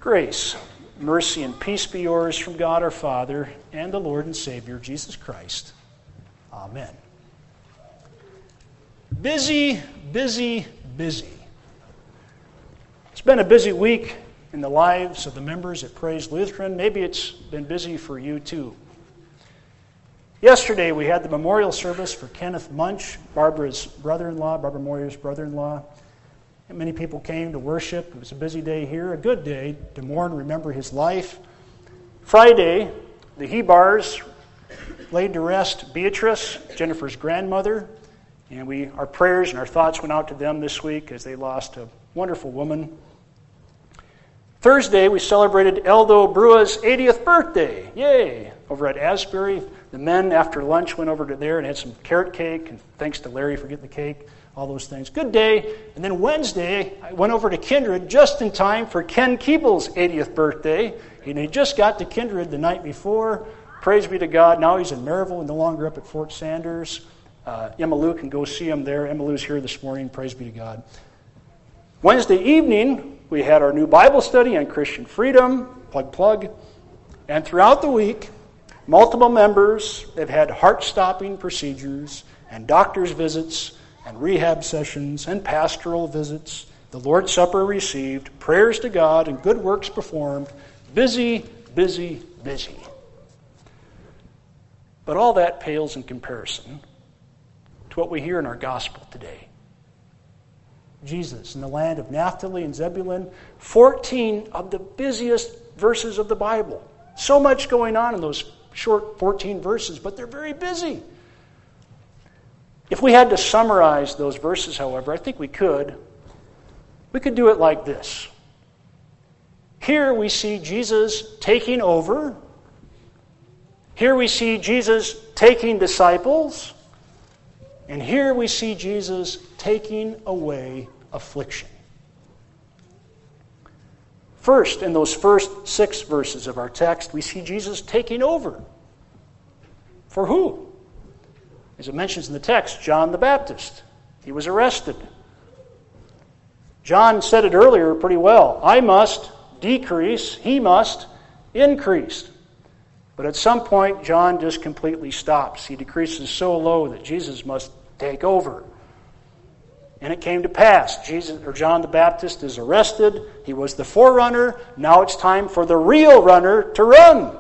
Grace, mercy, and peace be yours from God our Father and the Lord and Savior, Jesus Christ. Amen. Busy, busy, busy. It's been a busy week in the lives of the members at Praise Lutheran. Maybe it's been busy for you too. Yesterday we had the memorial service for Kenneth Munch, Barbara Moyer's brother-in-law. And many people came to worship. It was a busy day here, a good day to mourn and remember his life. Friday, the Hebars laid to rest Beatrice, Jennifer's grandmother, and our prayers and our thoughts went out to them this week as they lost a wonderful woman. Thursday, we celebrated Eldo Brua's 80th birthday. Yay! Over at Asbury. The men, after lunch, went over to there and had some carrot cake, and thanks to Larry for getting the cake, all those things. Good day. And then Wednesday, I went over to Kindred just in time for Ken Keeble's 80th birthday. And he just got to Kindred the night before. Praise be to God. Now he's in Maryville and no longer up at Fort Sanders. Emma Lou can go see him there. Emma Lou's here this morning. Praise be to God. Wednesday evening, we had our new Bible study on Christian freedom. Plug. And throughout the week, multiple members have had heart-stopping procedures and doctor's visits and rehab sessions and pastoral visits. The Lord's Supper received, prayers to God, and good works performed. Busy, busy, busy. But all that pales in comparison to what we hear in our gospel today. Jesus in the land of Naphtali and Zebulun, 14 of the busiest verses of the Bible. So much going on in those short 14 verses, but they're very busy. If we had to summarize those verses, however, I think we could. We could do it like this. Here we see Jesus taking over. Here we see Jesus taking disciples. And here we see Jesus taking away affliction. First, in those first 6 verses of our text, we see Jesus taking over. For who? As it mentions in the text, John the Baptist. He was arrested. John said it earlier pretty well. I must decrease, he must increase. But at some point, John just completely stops. He decreases so low that Jesus must take over. And it came to pass. John the Baptist is arrested. He was the forerunner. Now it's time for the real runner to run.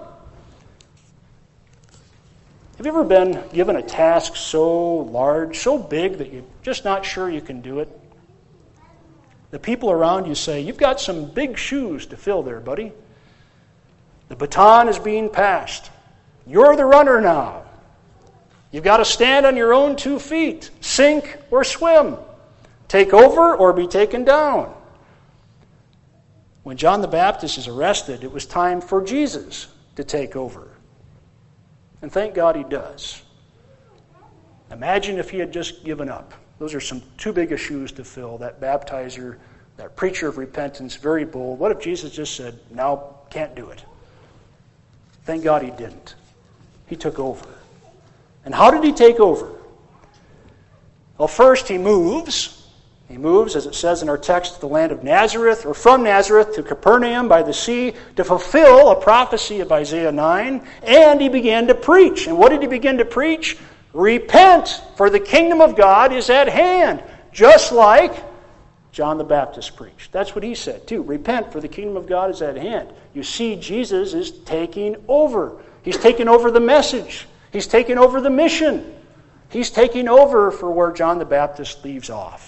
Have you ever been given a task so large, so big, that you're just not sure you can do it? The people around you say, you've got some big shoes to fill there, buddy. The baton is being passed. You're the runner now. You've got to stand on your own 2 feet, sink or swim, take over or be taken down. When John the Baptist is arrested, it was time for Jesus to take over. And thank God he does. Imagine if he had just given up. Those are some too big of shoes to fill. That baptizer, that preacher of repentance, very bold. What if Jesus just said, no, can't do it? Thank God he didn't. He took over. And how did he take over? Well, first he moves. He moves, as it says in our text, to the land of Nazareth, or from Nazareth to Capernaum by the sea, to fulfill a prophecy of Isaiah 9, and he began to preach. And what did he begin to preach? Repent, for the kingdom of God is at hand, just like John the Baptist preached. That's what he said, too. Repent, for the kingdom of God is at hand. You see, Jesus is taking over. He's taking over the message. He's taking over the mission. He's taking over for where John the Baptist leaves off.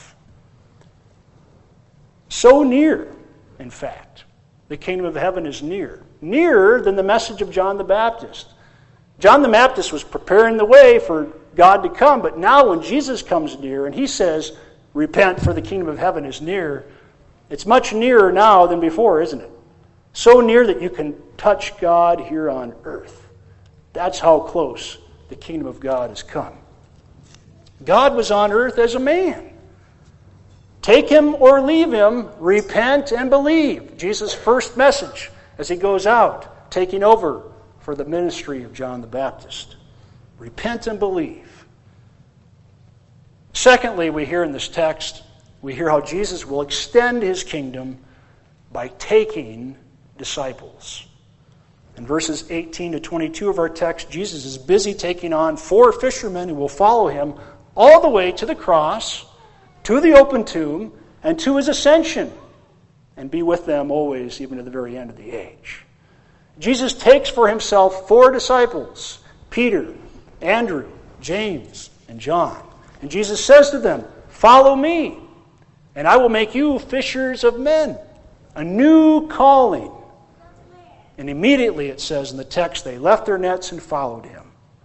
So near, in fact. The kingdom of heaven is near. Nearer than the message of John the Baptist. John the Baptist was preparing the way for God to come, but now when Jesus comes near and he says, repent for the kingdom of heaven is near, it's much nearer now than before, isn't it? So near that you can touch God here on earth. That's how close the kingdom of God has come. God was on earth as a man. Take him or leave him, repent and believe. Jesus' first message as he goes out, taking over for the ministry of John the Baptist. Repent and believe. Secondly, we hear in this text, we hear how Jesus will extend his kingdom by taking disciples. In verses 18 to 22 of our text, Jesus is busy taking on 4 fishermen who will follow him all the way to the cross, to the open tomb, and to his ascension, and be with them always, even to the very end of the age. Jesus takes for himself 4 disciples, Peter, Andrew, James, and John. And Jesus says to them, "Follow me, and I will make you fishers of men." A new calling. And immediately, it says in the text, they left their nets and followed him.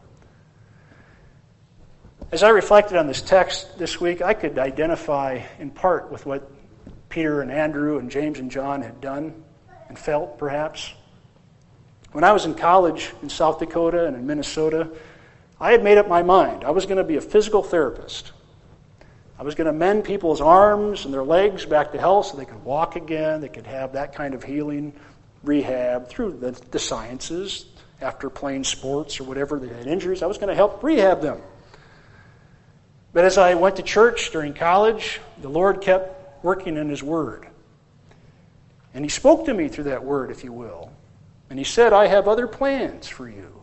As I reflected on this text this week, I could identify in part with what Peter and Andrew and James and John had done and felt, perhaps. When I was in college in South Dakota and in Minnesota, I had made up my mind. I was going to be a physical therapist. I was going to mend people's arms and their legs back to health so they could walk again, they could have that kind of healing, rehab through the sciences after playing sports or whatever. They had injuries. I was going to help rehab them. But as I went to church during college, the Lord kept working in His Word. And He spoke to me through that Word, if you will. And He said, "I have other plans for you.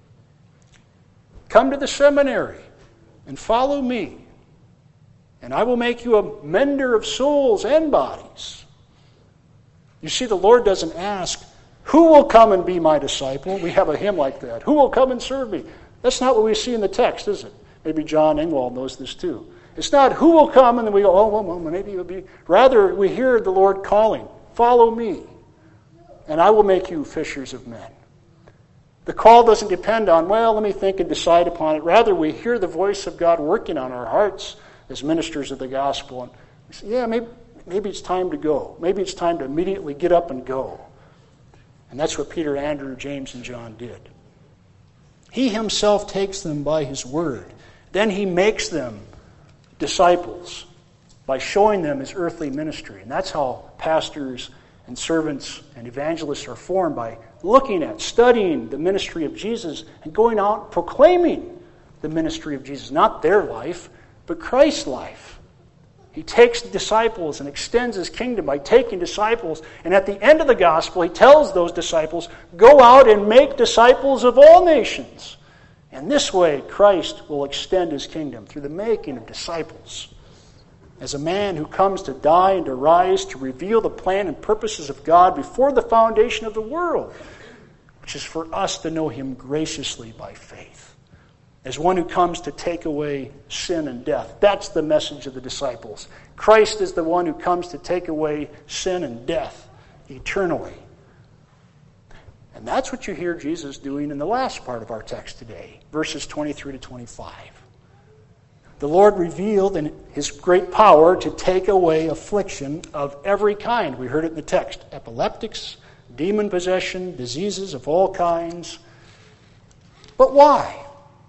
Come to the seminary and follow me, and I will make you a mender of souls and bodies." You see, the Lord doesn't ask, "Who will come and be my disciple?" We have a hymn like that. "Who will come and serve me?" That's not what we see in the text, is it? Maybe John Engwall knows this too. It's not who will come and then we go, "Oh, well, maybe it'll be." Rather, we hear the Lord calling, "Follow me, and I will make you fishers of men." The call doesn't depend on, well, let me think and decide upon it. Rather, we hear the voice of God working on our hearts as ministers of the gospel. And we say, yeah, maybe it's time to go. Maybe it's time to immediately get up and go. And that's what Peter, Andrew, James, and John did. He himself takes them by his word. Then he makes them disciples by showing them his earthly ministry. And that's how pastors and servants and evangelists are formed, by looking at, studying the ministry of Jesus and going out proclaiming the ministry of Jesus. Not their life, but Christ's life. He takes disciples and extends his kingdom by taking disciples. And at the end of the gospel, he tells those disciples, "Go out and make disciples of all nations." And this way, Christ will extend his kingdom through the making of disciples. As a man who comes to die and to rise to reveal the plan and purposes of God before the foundation of the world, which is for us to know him graciously by faith. As one who comes to take away sin and death. That's the message of the disciples. Christ is the one who comes to take away sin and death eternally. And that's what you hear Jesus doing in the last part of our text today, verses 23 to 25. The Lord revealed in his great power to take away affliction of every kind. We heard it in the text. Epileptics, demon possession, diseases of all kinds. But why?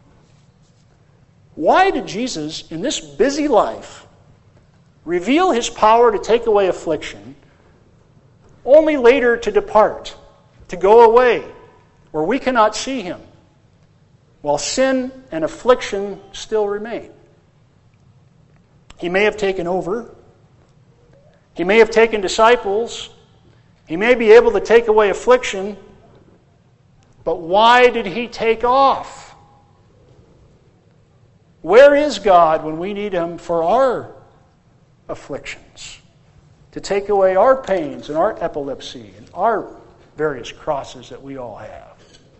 Why did Jesus, in this busy life, reveal his power to take away affliction, only later to depart, to go away, where we cannot see him, while sin and affliction still remain? He may have taken over. He may have taken disciples. He may be able to take away affliction. But why did he take off? Where is God when we need him for our afflictions? To take away our pains and our epilepsy and our various crosses that we all have.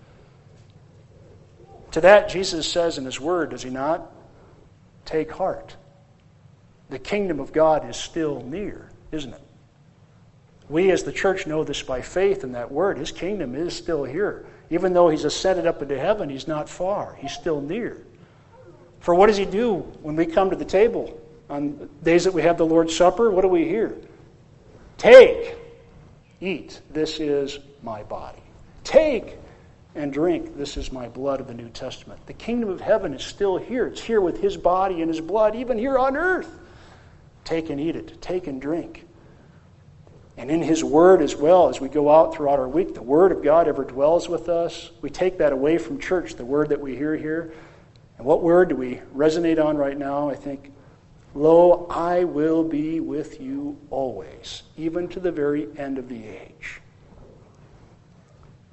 To that, Jesus says in his word, does he not? Take heart. The kingdom of God is still near, isn't it? We as the church know this by faith in that word. His kingdom is still here. Even though he's ascended up into heaven, he's not far. He's still near. For what does he do when we come to the table? On days that we have the Lord's Supper, what do we hear? Take, eat, this is my body. Take and drink, this is my blood of the New Testament. The kingdom of heaven is still here. It's here with his body and his blood, even here on earth. Take and eat it. Take and drink. And in his word as well, as we go out throughout our week, the word of God ever dwells with us. We take that away from church, the word that we hear here. And what word do we resonate on right now? I think, "Lo, I will be with you always, even to the very end of the age."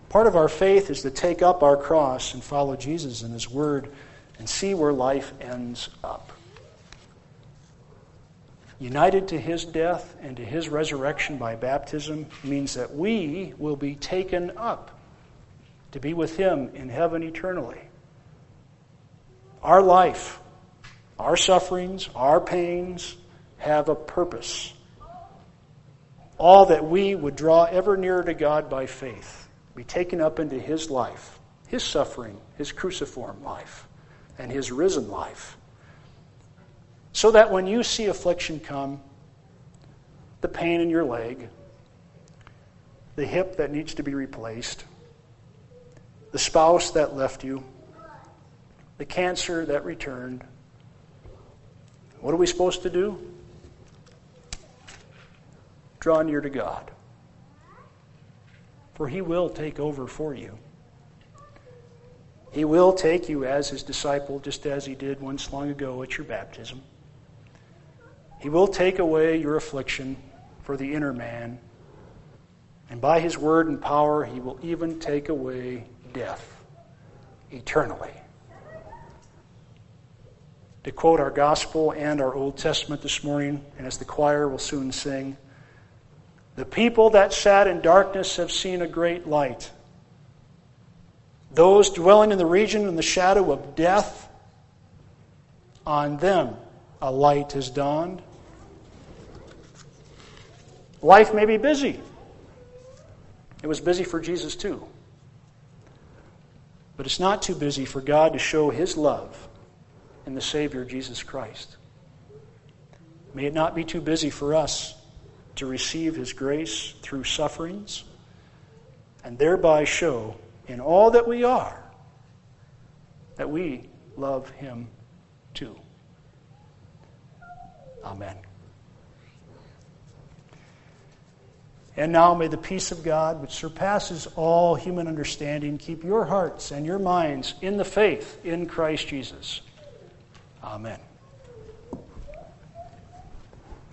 Part of our faith is to take up our cross and follow Jesus and His Word and see where life ends up. United to His death and to His resurrection by baptism means that we will be taken up to be with Him in heaven eternally. Our life, our sufferings, our pains have a purpose. All that we would draw ever nearer to God by faith, be taken up into His life, His suffering, His cruciform life, and His risen life. So that when you see affliction come, the pain in your leg, the hip that needs to be replaced, the spouse that left you, the cancer that returned, what are we supposed to do? Draw near to God. For He will take over for you. He will take you as His disciple, just as He did once long ago at your baptism. He will take away your affliction for the inner man. And by His word and power, He will even take away death eternally. To quote our gospel and our Old Testament this morning, and as the choir will soon sing, the people that sat in darkness have seen a great light. Those dwelling in the region in the shadow of death, on them a light has dawned. Life may be busy. It was busy for Jesus too. But it's not too busy for God to show His love in the Savior Jesus Christ. May it not be too busy for us to receive His grace through sufferings and thereby show in all that we are that we love Him too. Amen. And now may the peace of God, which surpasses all human understanding, keep your hearts and your minds in the faith in Christ Jesus. Amen.